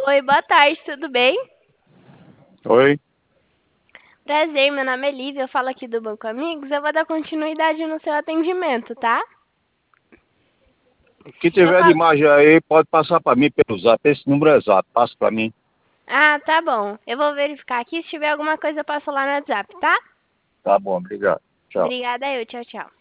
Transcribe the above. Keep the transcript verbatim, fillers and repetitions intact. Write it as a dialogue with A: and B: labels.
A: Oi, boa tarde, tudo bem?
B: Oi?
A: Prazer, meu nome é Lívia, eu falo aqui do Banco Amigos. Eu vou dar continuidade no seu atendimento, tá?
B: O que
A: Eu
B: tiver de
A: falo...
B: imagem aí, pode passar para mim pelo zap. Esse número é exato, passa para mim.
A: Ah, tá bom. Eu vou verificar aqui. Se tiver alguma coisa, eu passo lá no WhatsApp, tá?
B: Tá bom, obrigado. Tchau.
A: Obrigada, eu. Tchau, tchau.